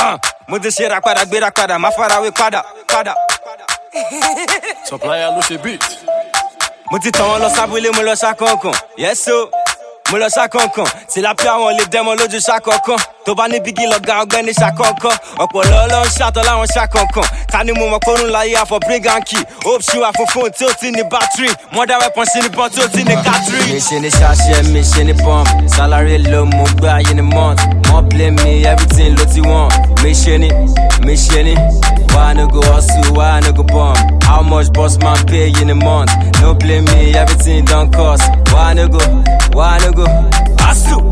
Mo ti ṣe rapada gbéra padà, má farawé padà. Supplier ló ṣe beat. Mo ti tàn wọ́n lọ sábúlé, mo lọ ṣàkọ̀ọ̀kan. Yes so, mo lọ ṣàkọ̀ọ̀kan. Tí lápẹ́ àwọn lè dẹ́mọ lójú ṣàkọ̀ọ̀kan. Tó bá ní bígí lọ́gá ọgbẹ́ni ṣàkọ̀ọ̀kan. Ọ̀pọ̀lọ́ lọ ń ṣàtọ̀ láwọn ṣàkọ̀ọ̀kan. Ká ní mo mọ̀ kórun láyé àfọ̀ bring and key. Hope ṣíwá fún fóònù tí ó ti ní battery. Mother weapon sí ní bọ́n tí ó ti ní cattery. Mi ṣe ní ṣáṣẹ́, mi ṣe ní pump. Salary low, mo gbé ayé ní month. More blame me, everything ló ti wọ́n. Mi ṣe ní. Why I no go hustle, why I no go bomb? How much boss man pay in a month? No blame me, everything done cost. Why I no go hustle?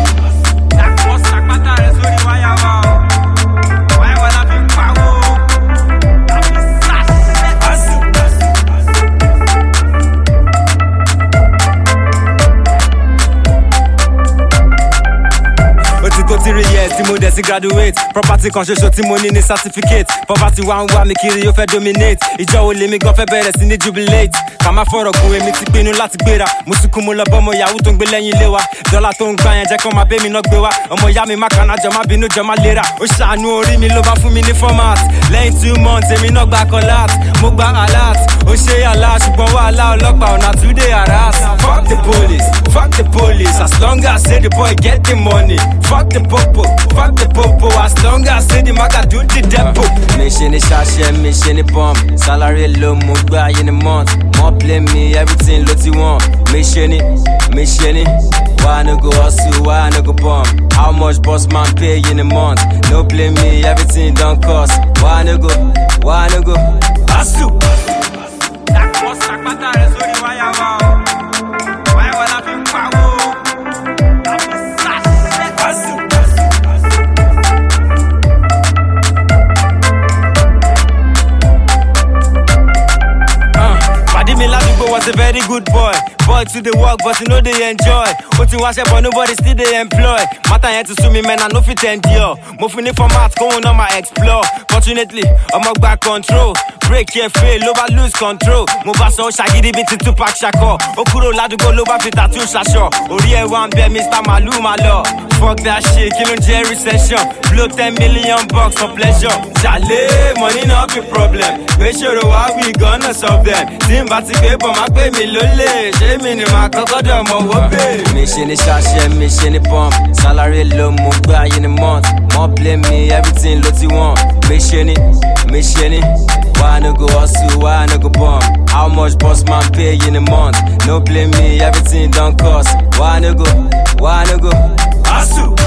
Go 3 years, tí mo dẹ̀ sí graduate. Property kan ṣoṣo tí mo ní ní certificate. Poverty wá ń wá mi kiri, ó fẹ́ dominate. Ìjọ wo lèmi gan fẹ́ bẹ̀rẹ̀ sí ní jubilate. Ká má fọ̀rọ̀ gun èmi ti pinnu láti gbéra. Mo ti kú mo lọ bọ́mọ yahoo tó ń gbé lẹ́yìn ilé wa. Dọ́là tó ń gbà yẹn jẹ́ kán máa bẹ́ mi náà gbé wa. Ọmọ ìyá mi má kaná jọ má bínú jọ má lera. Ó ṣàánú orí mi ló bá fún mi ní format. Lẹ́yìn 2 months èmi náà gba collat. Mo gba alert, ó ṣe àlá ṣùgbọ́n wàhálà ọlọ́pàá ọ̀nà today harass. Fuck the police, as long as say the boy get the money. Fuck the popo, as long as say the maga do the depot. Mi ṣe ní ṣáṣẹ́, mi ṣe ní pump. Salary low, mo gbé ayé ní month. More blame me, everything ló ti wọ́n. Mi ṣe ní. Why I no go hustle, why I no go bomb? How much boss man pay in a month? No blame me, everything done cost. Why I no go hustle? Was a very good boy to the work but you know they enjoy. Ó ti wáṣẹ́ but nobody still they employ. Matter yẹn ti sú mi man, I no fit endure. Mo fi ní format kóhun náà máa explore. Fortunately, ọmọ gba control. Break your fail, ló bá lose control. Mo bá sọ ó ṣàgídí bíi ti Tupac Shakur. Ó kúrò ládùúgbò ló bá fi tattoo ṣaṣọ. Orí ẹ̀ wá ń bẹ Mr. Malu máa lọ. Fuck that shit, kí ló ń jẹ́ recession? Blow $10 million for pleasure. Ṣàlẹ́ money not be problem. Gbé ṣòro wá we gonna solve them. Tí n bá ti gbé bọ̀ máa pè mí lólè. Ṣé mi ni màá kọ́kọ́ dọ̀ mọ̀ wó bè? Mi ṣe ní ṣáṣẹ́, mi ṣe ní pump. Salary low, mo gbé ayé ní month. More blame me, everything ló ti wọ́n. Mi ṣe ní. Why I no go hustle, why I no go bomb? How much boss man pay in a month? No blame me, everything done cost. Why I no go hustle?